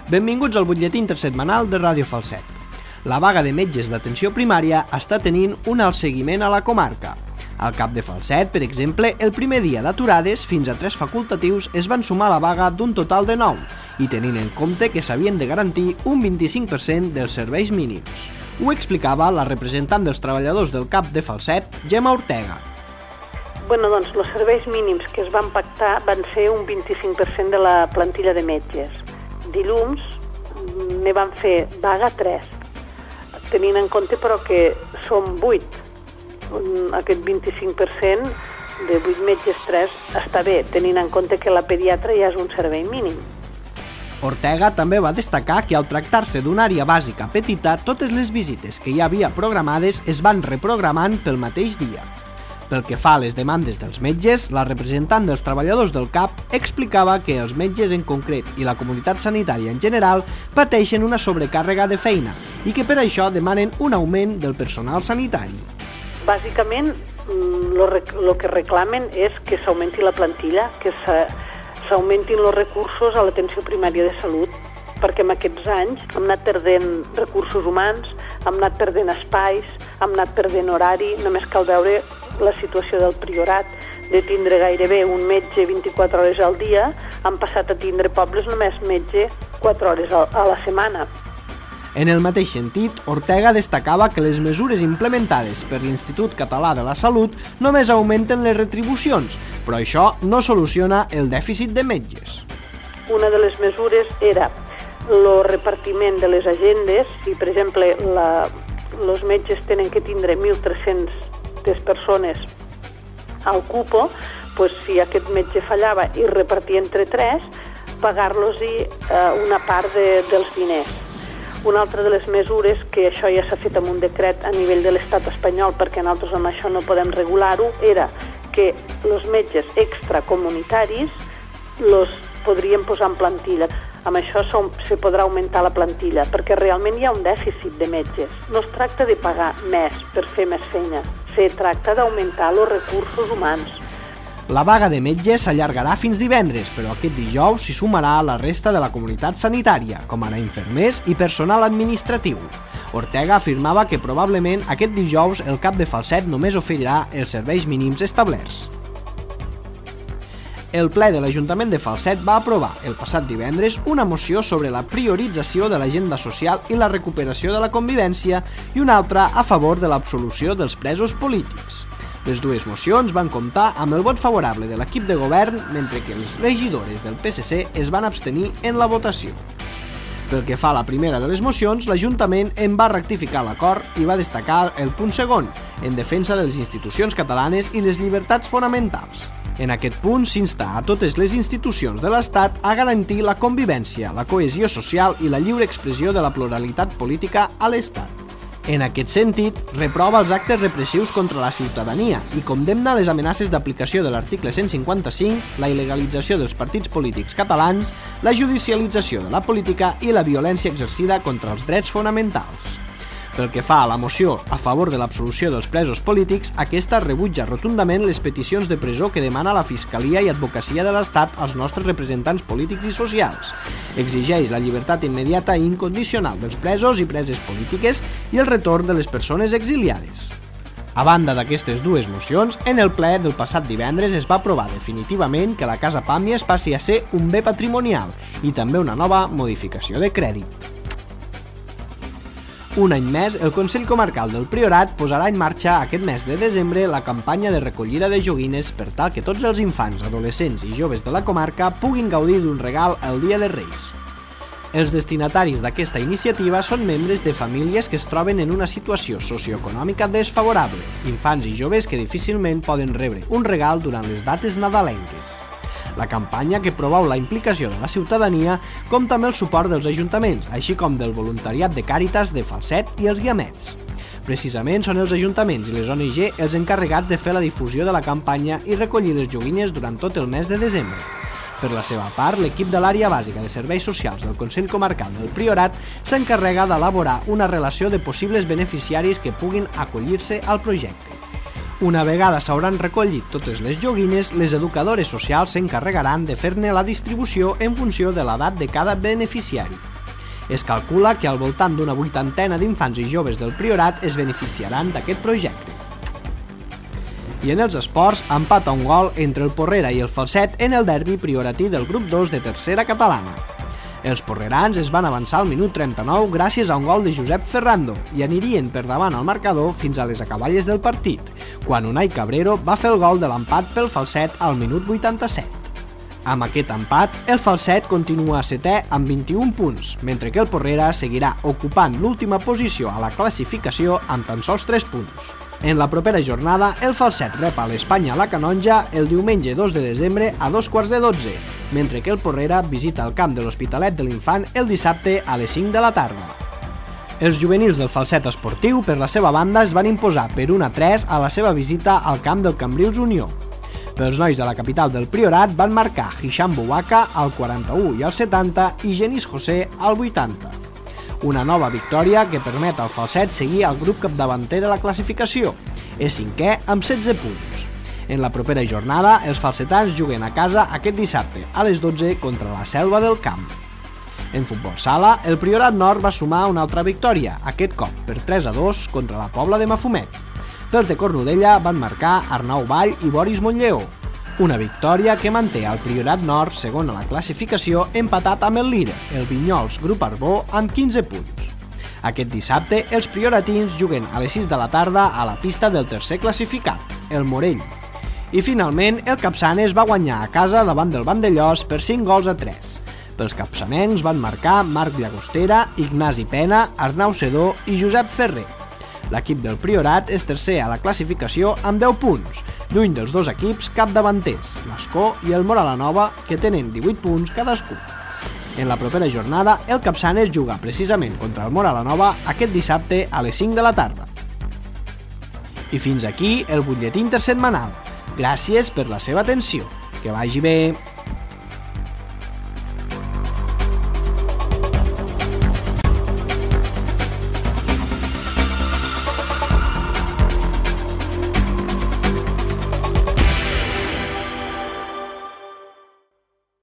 Benvinguts al butlletí intersetmanal de Ràdio Falset. La vaga de metges d'atenció primària està tenint un alt seguiment a la comarca. Al CAP de Falset, per exemple, el primer dia d'aturades, fins a 3 facultatius es van sumar a la vaga d'un total de 9, i tenint en compte que s'havien de garantir un 25% dels serveis mínims. Ho explicava la representant dels treballadors del CAP de Falset, Gemma Ortega. Doncs els serveis mínims que es van pactar van ser un 25% de la plantilla de metges. Dilluns ne van fer vaga 3, tenint en compte però que som 8. Aquest 25% de 8 metges 3 està bé, tenint en compte que la pediatra ja és un servei mínim. Ortega també va destacar que al tractar-se d'una àrea bàsica petita, totes les visites que hi havia programades es van reprogramant pel mateix dia. Pel que fa a les demandes dels metges, la representant dels treballadors del CAP explicava que els metges en concret i la comunitat sanitària en general pateixen una sobrecàrrega de feina i que per això demanen un augment del personal sanitari. Bàsicament, el que reclamen és que s'augmenti la plantilla, que s'augmentin els recursos a l'atenció primària de salut, perquè en aquests anys hem anat perdent recursos humans, hem anat perdent espais, hem anat perdent horari. Només cal veure la situació del Priorat, de tindre gairebé un metge 24 hores al dia, han passat a tindre pobles només metge 4 hores a la setmana. En el mateix sentit, Ortega destacava que les mesures implementades per l'Institut Català de la Salut només augmenten les retribucions, però això no soluciona el dèficit de metges. Una de les mesures era el repartiment de les agendes. Si, per exemple, els metges tenen que tindre 1.300 persones al cupo, si aquest metge fallava i repartia entre 3, pagar-los-hi una part dels diners. Una altra de les mesures, que això ja s'ha fet amb un decret a nivell de l'estat espanyol, perquè nosaltres amb això no podem regular-ho, era que els metges extracomunitaris els podrien posar en plantilla. Amb això se podrà augmentar la plantilla, perquè realment hi ha un dèficit de metges. No es tracta de pagar més per fer més feina, se tracta d'augmentar els recursos humans. La vaga de metges s'allargarà fins divendres, però aquest dijous s'hi sumarà la resta de la comunitat sanitària, com ara infermers i personal administratiu. Ortega afirmava que probablement aquest dijous el CAP de Falset només oferirà els serveis mínims establerts. El ple de l'Ajuntament de Falset va aprovar el passat divendres una moció sobre la priorització de l'agenda social i la recuperació de la convivència i una altra a favor de l'absolució dels presos polítics. Les dues mocions van comptar amb el vot favorable de l'equip de govern, mentre que les regidores del PSC es van abstenir en la votació. Pel que fa a la primera de les mocions, l'Ajuntament en va rectificar l'acord i va destacar el punt segon, en defensa de les institucions catalanes i les llibertats fonamentals. En aquest punt s'insta a totes les institucions de l'Estat a garantir la convivència, la cohesió social i la lliure expressió de la pluralitat política a l'Estat. En aquest sentit, reprova els actes repressius contra la ciutadania i condemna les amenaces d'aplicació de l'article 155, la il·legalització dels partits polítics catalans, la judicialització de la política i la violència exercida contra els drets fonamentals. Pel que fa a la moció a favor de l'absolució dels presos polítics, aquesta rebutja rotundament les peticions de presó que demana la Fiscalia i Advocacia de l'Estat als nostres representants polítics i socials. Exigeix la llibertat immediata i incondicional dels presos i preses polítiques i el retorn de les persones exiliades. A banda d'aquestes dues mocions, en el ple del passat divendres es va aprovar definitivament que la Casa Pàmies passi a ser un bé patrimonial i també una nova modificació de crèdit. Un any més, el Consell Comarcal del Priorat posarà en marxa aquest mes de desembre la campanya de recollida de joguines per tal que tots els infants, adolescents i joves de la comarca puguin gaudir d'un regal el Dia de Reis. Els destinataris d'aquesta iniciativa són membres de famílies que es troben en una situació socioeconòmica desfavorable, infants i joves que difícilment poden rebre un regal durant les dates nadalenques. La campanya, que promou la implicació de la ciutadania, compta amb el suport dels ajuntaments, així com del voluntariat de Càritas de Falset i els Guiamets. Precisament són els ajuntaments i les ONG els encarregats de fer la difusió de la campanya i recollir les joguines durant tot el mes de desembre. Per la seva part, l'equip de l'àrea bàsica de serveis socials del Consell Comarcal del Priorat s'encarrega d'elaborar una relació de possibles beneficiaris que puguin acollir-se al projecte. Una vegada s'hauran recollit totes les joguines, les educadores socials s'encarregaran de fer-ne la distribució en funció de l'edat de cada beneficiari. Es calcula que al voltant d'una 80 d'infants i joves del Priorat es beneficiaran d'aquest projecte. I en els esports, empat a un gol entre el Porrera i el Falset en el derbi prioratí del grup 2 de tercera catalana. Els porrerans es van avançar al minut 39 gràcies a un gol de Josep Ferrando i anirien per davant al marcador fins a les acaballes del partit, quan Unai Cabrero va fer el gol de l'empat pel Falset al minut 87. Amb aquest empat, el Falset continua a setè amb 21 punts, mentre que el Porrera seguirà ocupant l'última posició a la classificació amb tan sols 3 punts. En la propera jornada, el Falset rep a l'Espanya a la Canonja el diumenge 2 de desembre a 2:15, mentre que el Porrera visita el camp de l'Hospitalet de l'Infant el dissabte a les 5 de la tarda. Els juvenils del Falset Esportiu, per la seva banda, es van imposar per 1-3 a la seva visita al camp del Cambrils Unió. Pels nois de la capital del Priorat van marcar Hisham Bouaka al 41 i al 70 i Genís José al 80. Una nova victòria que permet al Falset seguir al grup capdavanter de la classificació. És cinquè amb 16 punts. En la propera jornada, els falsetans juguen a casa aquest dissabte a les 12 contra la Selva del Camp. En futbol sala, el Priorat Nord va sumar una altra victòria, aquest cop per 3-2 contra la Pobla de Mafumet. Pels de Cornudella van marcar Arnau Vall i Boris Montlleó. Una victòria que manté el Priorat Nord segon a la classificació empatat amb el líder, el Vinyols Grup Arbó, amb 15 punts. Aquest dissabte, els prioratins juguen a les 6 de la tarda a la pista del tercer classificat, el Morell. I finalment, el Capçanes va guanyar a casa davant del Vandellós per 5-3. Pels capçanencs van marcar Marc Llagostera, Ignasi Pena, Arnau Sedó i Josep Ferrer. L'equip del Priorat és tercer a la classificació amb 10 punts, lluny dels dos equips capdavanters, l'Escó i el Moralanova, que tenen 18 punts cadascú. En la propera jornada, el Capçanes juga precisament contra el Moralanova aquest dissabte a les 5 de la tarda. I fins aquí el butlletí intersetmanal. Gràcies per la seva atenció. Que vagi bé!